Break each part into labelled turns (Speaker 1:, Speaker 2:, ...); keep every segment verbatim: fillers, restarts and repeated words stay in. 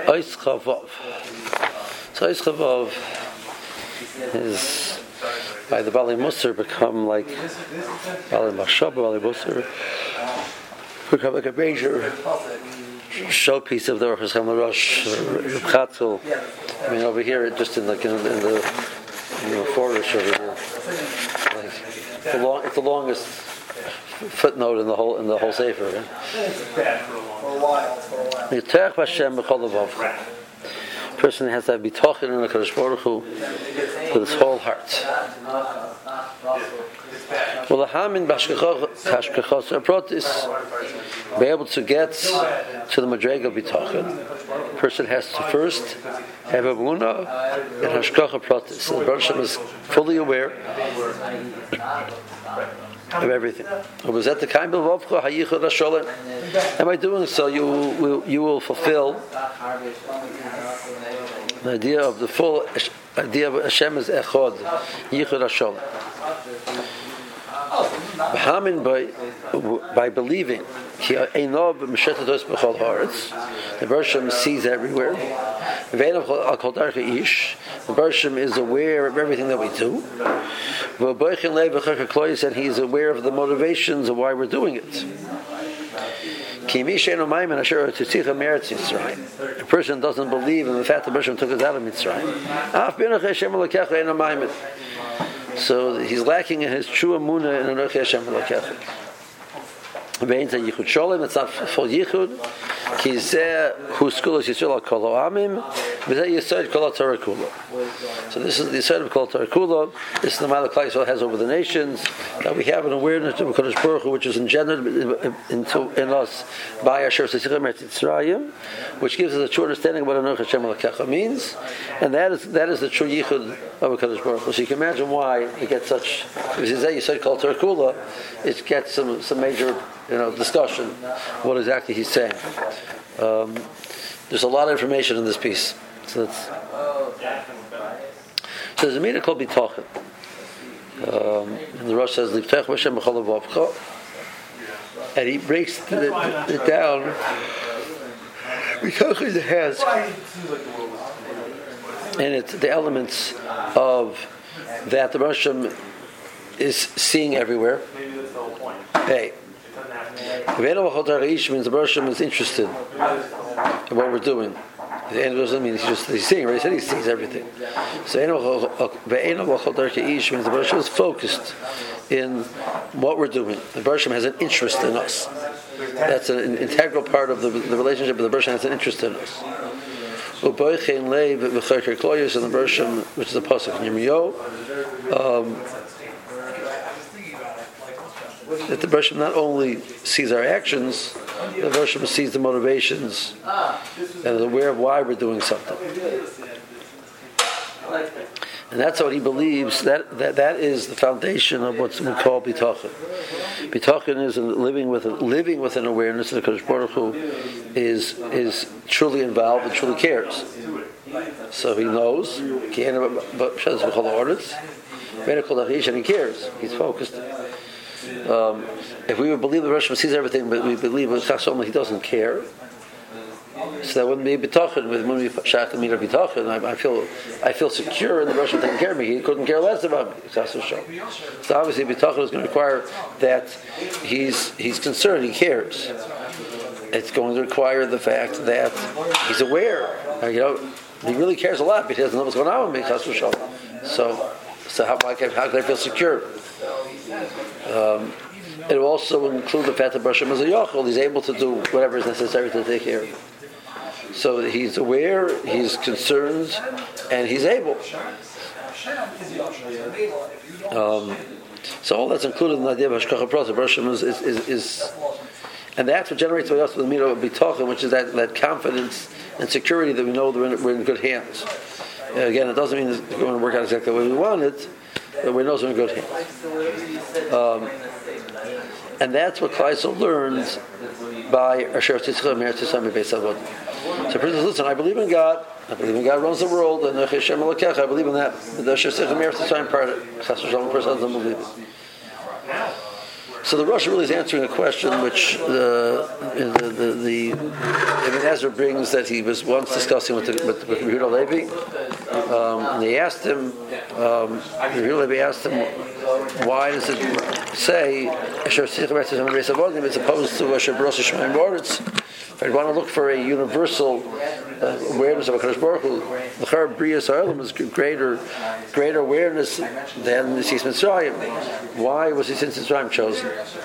Speaker 1: Ois Chavav. So Ois Chavav is by the Bali Musar become like Bali Mashab, Bali Musar, become like a major showpiece of the Orchos Cham Rosh, Chatzel. I mean, over here, just in like in, in the in the forest over here, like the long, it's the longest footnote in the whole in the whole sefer. Right? Yitach Hashem b'chol levav. Person has to be talking in the Kadosh Baruch Hu with his whole heart. Well, the hamin b'hashkachos aprot is be able to get to the madrega b'tachin. Person has to first have a emunah and hashkacha pratis. The Baruch Hashem is fully aware of everything. Was that the kind of vavcha hayichud hasholem? And by doing so, you will you will fulfill the idea of the full idea of Hashem is echad yichud hasholem. B'hamin by by believing the Baruch Hashem sees everywhere. The Baruch Hashem is aware of everything that we do. And he is aware of the motivations of why we're doing it. A person doesn't believe in the fact that Hashem took us out of Mitzrayim. So he's lacking in his true emunah in Anochi Hashem Elokecha. It's not full yichud. Ki zeh hu skulos Yisrael al kol ha'amim, v'zeh yisod kol ha'torah kula. So this is the yisod of kol ha'torah kula. This is the Malach Klal Yisrael has over the nations, that we have an awareness of Kadosh Baruch Hu, which is engendered into in us by Asher Tzichem Eretz Yisrael, which gives us a true understanding of what Anochi Hashem Elokecha means, and that is that is the true yichud of Kadosh Baruch Hu. So you can imagine why it gets such. If zeh yisod kol ha'torah kula, it gets some some major, you know, discussion what exactly he's saying. Um, there's a lot of information in this piece. So, it's, so there's a meaning called bitachon. Um, and the Rosh says, "Liftach Hashem b'chol levavcha," and he breaks it, it down. Bitachon has and it's the elements of that the Rosh is seeing everywhere. Hey. Means the Baruch Hashem is interested in what we're doing. The end doesn't mean he's just he's seeing, right? He said he sees everything. So means the Baruch Hashem is focused in what we're doing. The Baruch Hashem has an interest in us. That's an integral part of the, the relationship. But the Baruch Hashem has an interest in us. And the Baruch Hashem, which is a pasuk in Yirmiyahu, um, that the Baruch Hashem not only sees our actions, the Baruch Hashem sees the motivations and is aware of why we're doing something. And that's what he believes. That that, that is the foundation of what's we call bitachon. Bitachon is living with living with an awareness that the Kadosh Baruch Hu is is truly involved and truly cares. So he knows, and he cares. He's focused. Um, if we would believe the Rosh sees everything, but we believe with Chassom he doesn't care, so that wouldn't be bitachon. With when we shach the meter bitachon, I, I feel I feel secure in the Rosh taking care of me. He couldn't care less about me. So obviously bitachon is going to require that he's he's concerned, he cares. It's going to require the fact that he's aware. You know, he really cares a lot, but he doesn't know what's going on with me. So, so how, how can I feel secure? Um, it will also include the fact that Baruch Hashem is a Yachol. He's able to do whatever is necessary to take care of. So he's aware, he's concerned, and he's able. Um, so all that's included in the idea of Hashkacha Pras, Baruch Hashem is, is, is, is, and that's what generates with us the mitzvah of bitachon, which is that, that confidence and security that we know that we're in, we're in good hands. Uh, again, it doesn't mean it's going to work out exactly the way we want it, but we know we're in good hands. Um, and that's what Klal Yisrael learns by Asher Tzichem Eretz Yisrael Beis Avodah. So, for instance, listen, I believe in God. I believe in God runs the world, and Hashem Elokecha. I believe in that. The Asher Tzichem Eretz Yisrael part, Chas v'Shalom, person doesn't believe it. So the Rosh really is answering a question which uh, the, the, the Ibn Ezra brings that he was once discussing with the, with, with Yehuda Levi, um, and he asked him, um, Yehuda Levi asked him, why does it say as opposed to Asher Baros Shemaim Boretz? If I want to look for a universal uh, awareness of HaKadosh Baruch Hu, the Char Bria Sa'olam is greater, greater awareness than the Sis Mitzrayim. Why was the Sis Mitzrayim chosen?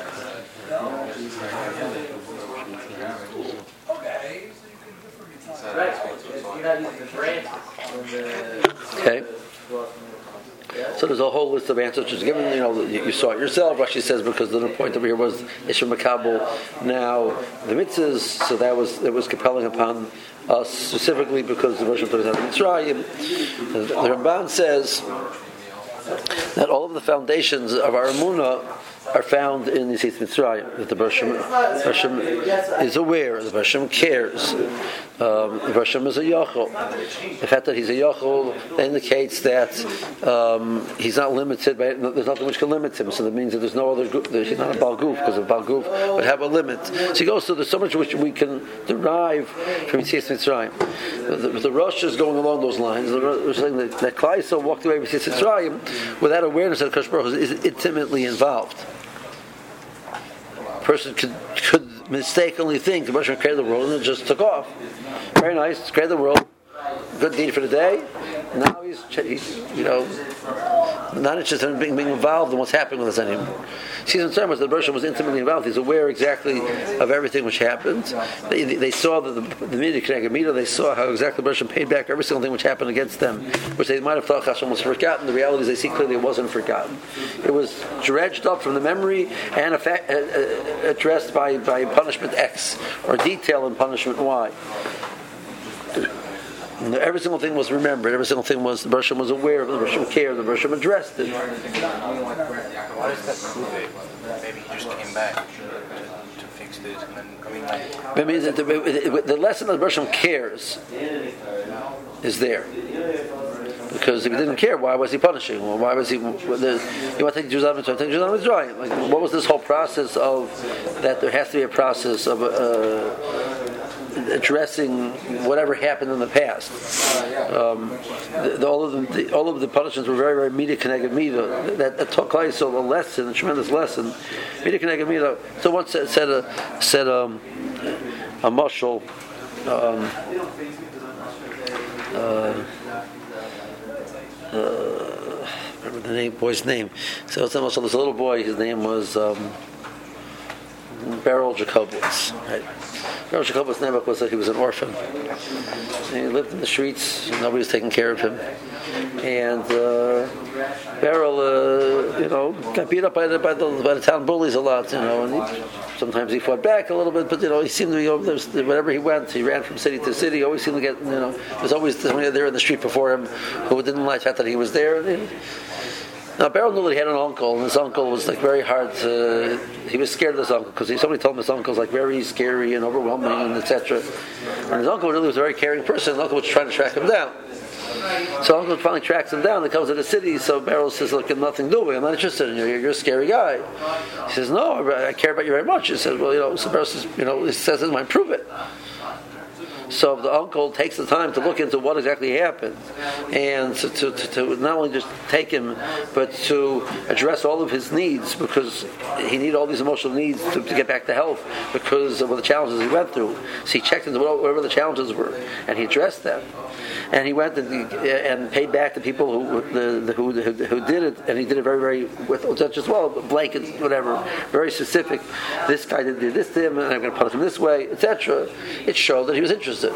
Speaker 1: Okay. So there's a whole list of answers which is given. You know, you, you saw it yourself. Rashi says because the point over here was Isha Makabel. Now the mitzvahs, so that was it was compelling upon us specifically because the version of the Mitzrayim. The, the Ramban says that all of the foundations of our Emunah are found in the Yetziat Mitzrayim. That the Bershom, Bershom is aware, the Bershom cares, um, the Bershom is a Yachol. The fact that he's a Yachol indicates that um, he's not limited by, there's nothing which can limit him, so that means that there's no other, he's not a Baal Guf, because a Baal Guf would have a limit. So he goes to, there's so much which we can derive from Yetziat Mitzrayim. The, the, the Rosh is going along those lines. The Rosh is saying that, that Klal Yisrael walked away with Yetziat Mitzrayim without awareness that Kadosh Baruch Hu is intimately involved. Person could could mistakenly think the Russian created the world and it just took off. Very nice, created the world, good deed for the day. Now he's, he's you know, not interested in being, being involved in what's happening with us anymore. Season term was the Russian was intimately involved. He's aware exactly of everything which happened. They, they saw that the, the media connected media. They saw how exactly the Russian paid back every single thing which happened against them, which they might have thought Hashem was forgotten. The reality is they see clearly it wasn't forgotten. It was dredged up from the memory and effect, uh, uh, addressed by, by punishment X or detail in punishment Y. Every single thing was remembered. Every single thing was the Bershom was aware of. The Bershom cared. The Bershom addressed it.
Speaker 2: Why does that prove it? Maybe he just came back to, to fix this, and then I mean, like,
Speaker 1: it means that the, the, the lesson that the Bershom cares is there. Because if he didn't care, why was he punishing? Well, why was he? The, you want to take Jews out of Mitzrayim? Take Jews out of Mitzrayim. Like, what was this whole process of that? There has to be a process of. Uh, addressing whatever happened in the past. Um, the, the, all of the, the all of the punishments were very, very media connected media. That, that taught Klal Yisrael a lesson, a tremendous lesson. Media connected media. So once said said a said um, a mashal. Um, uh, uh, remember the name boy's name. So it's almost this little boy. His name was um, Beryl Jacobowitz. Right. Beryl Jacobowitz never was like he was an orphan. And he lived in the streets. Nobody was taking care of him. And uh, Beryl, uh, you know, got beat up by the, by the by the town bullies a lot. You know, and he, sometimes he fought back a little bit, but you know, he seemed to be over there. Wherever he went, he ran from city to city. He always seemed to get, you know, there's always somebody there in the street before him who didn't like the fact that he was there. And, now Beryl knew that he had an uncle, and his uncle was like very hard to. He was scared of his uncle because somebody told him his uncle was like very scary and overwhelming and et cetera. And his uncle really was a very caring person. His uncle was trying to track him down. So uncle finally tracks him down. He comes to the city. So Beryl says, "Look, I'm nothing doing. I'm not interested in you. You're, you're a scary guy." He says, "No, I, I care about you very much." He says, "Well, you know." So Beryl says, "You know," he says, "I might prove it." So the uncle takes the time to look into what exactly happened, and to, to, to not only just take him, but to address all of his needs, because he needed all these emotional needs to, to get back to health because of the challenges he went through. So he checked into whatever the challenges were, and he addressed them. And he went and, he, and paid back the people who, the, the, who, who who did it, and he did it very, very with just well, blankets, whatever, very specific. This guy did this to him, and I'm going to punish him this way, et cetera. It showed that he was interested.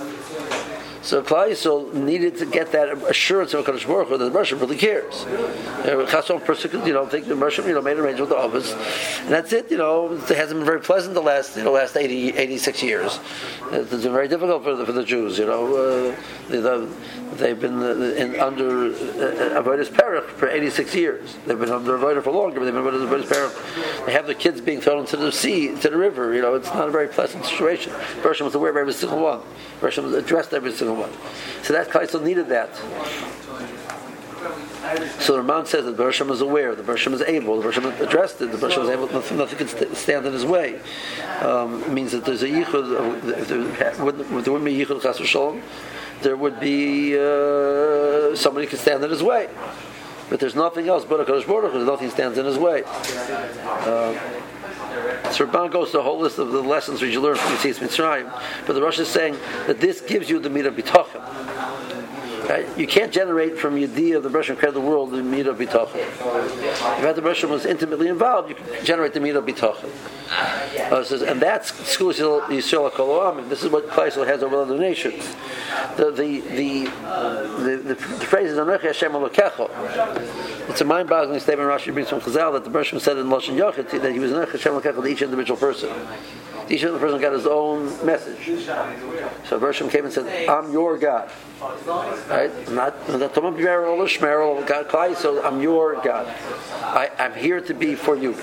Speaker 1: So Klal Yisrael needed to get that assurance of HaKadosh Baruch Hu that the Russian really cares. Chasson persecuted, you know, think the Russian, you know, made an arrangement with the office, and that's it. You know, it hasn't been very pleasant the last, you know, last eighty, eighty-six years. It's been very difficult for the, for the Jews. You know, uh, the, the, they've been in, under uh, Avodas Perach for eighty-six years. They've been under Avodah for longer, but they've been under Avodas Perach. They have the kids being thrown into the sea, into the river. You know, it's not a very pleasant situation. Russian was aware of every single one. Russian was addressed every single one. So that Klal Yisrael needed that. So the Ramban says that the Bereshim is aware, the Bereshim is able, the Bereshim addressed it, the Bereshim is able, nothing, nothing can st- stand in his way. Um, it means that there's a yichud, if there wouldn't, if there wouldn't be yichud chas v'sholom, there would be uh, somebody can stand in his way. But there's nothing else but a Kadosh Baruch Hu, nothing stands in his way. Uh, So Ramban goes to a whole list of the lessons which you learn from Yetzias Mitzrayim, but the Rosh is saying that this gives you the midah bitachon. Right? You can't generate from Yediyah of the Bereshim created the world the midah bitachon. If the Bereshim was intimately involved, you can generate the midah bitachon. Uh, says, and that's Skul Yisrael Kol Ha'amim. This is what Klal Yisrael has over other nations. The the the the, the, the phrase is Anochi Hashem Elokecha. It's a mind-boggling statement Rashi brings from Chazal that the Bereshim said in Lashon Yachid that he was Anochi Hashem Elokecha to each individual person. Each individual person got his own message. So Bereshim came and said, "I'm your God." Right? I'm not I'm not talking about Beryl or Shmerel or God Klai, so I'm your God. I, I'm here to be for you.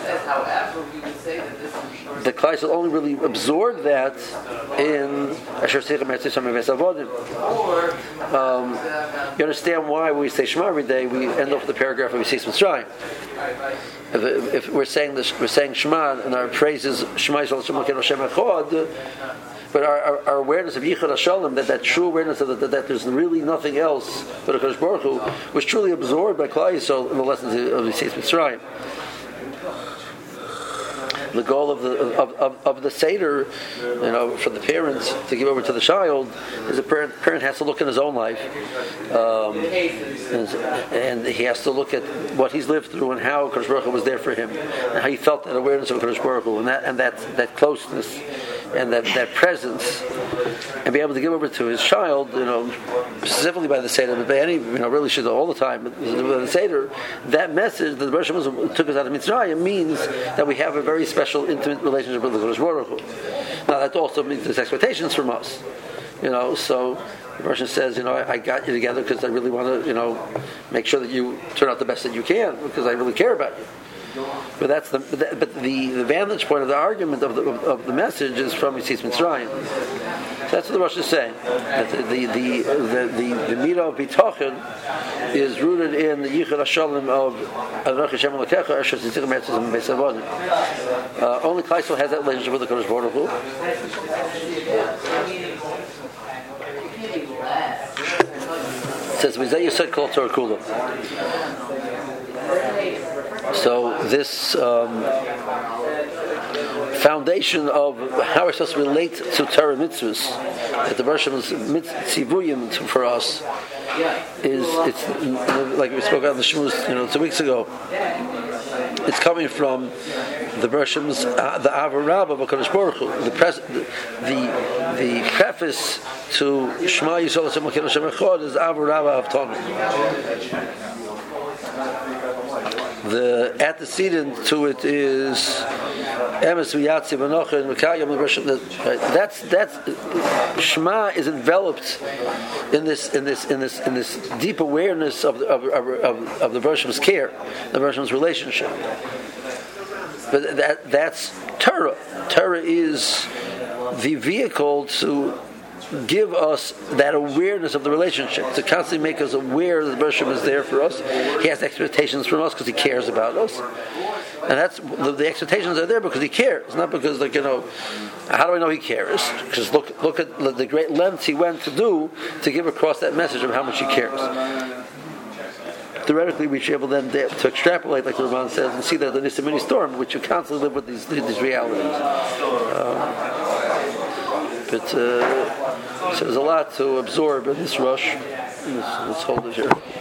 Speaker 1: The Klai will only really absorb that in Asher Seichem Eretz Yisrael Meves Avodim. Um You understand why when we say Shema every day, we end off with the paragraph of Yetzias Mitzrayim. If, if we're saying this, we're saying Shema, and our praise is Shema Yisrael Hashem Elokeinu Hashem Echad. But our, our, our awareness of Yichud HaShalom, that, that true awareness of that, that, that there's really nothing else but a Kadosh Baruch Hu, was truly absorbed by Klal Yisrael in the lessons of Yetzias Mitzrayim. The goal of the of, of, of the Seder, you know, for the parents to give over to the child, is the parent, parent has to look in his own life, um, and, and he has to look at what he's lived through and how Kadosh Baruch Hu was there for him, and how he felt that awareness of Kadosh Baruch Hu, and that and that that closeness and that, that presence, and be able to give over to his child, you know, specifically by the Seder, but by any, you know, really should all the time, but by the Seder, that message that the Rosh Hashanah took us out of Mitzrayim means that we have a very special, intimate relationship with the Kadosh Baruch Hu. Now that also means there's expectations from us, you know, so the Rosh says, you know, I, I got you together because I really want to, you know, make sure that you turn out the best that you can, because I really care about you. But that's the but the, the vantage point of the argument of the of, of the message is from Yetzias Mitzrayim. So that's what the Rosh is saying. That the the the the, the, the midah of bitachon is rooted in the Yichud HaShalom of Anochi Hashem Elokecha Asher Tzidkei Meretz Yisrael Meves Avodim. Only Klal Yisrael has that relationship with the Kadosh Baruch Hu. It says V'zeh Yisod Kol Torah Kula. So this um, foundation of how we're supposed to relate to Torah mitzvahs, that the Bereshim's tzivuyim for us is, it's like we spoke about in the Shmuz, you know, two weeks ago. It's coming from the Bereshim's uh, the Avar Rabbah of HaKadosh Baruch Hu. The, pres- the the the preface to Shema Yisrael Hashem Elokeinu Hashem Echad is Avar Rabbah of Tanu. The antecedent to it is Emes V'Yatzi V'Nocha and Mekayim. That's that's Shema is enveloped in this in this in this in this deep awareness of the, of, of, of the Bereshim's care, the Bereshim's relationship. But that that's Torah. Torah is the vehicle to give us that awareness of the relationship, to constantly make us aware that the Bereshim is there for us. He has expectations from us because he cares about us, and that's the, the expectations are there because he cares, not because, like, you know, how do I know he cares? Because look, look at the great lengths he went to do to give across that message of how much he cares. Theoretically, we should be able then to extrapolate, like the Ramban says, and see that there is a mini storm, which you constantly live with these these realities. Um, But uh, so there's a lot to absorb in this rush. Let's, let's hold it here.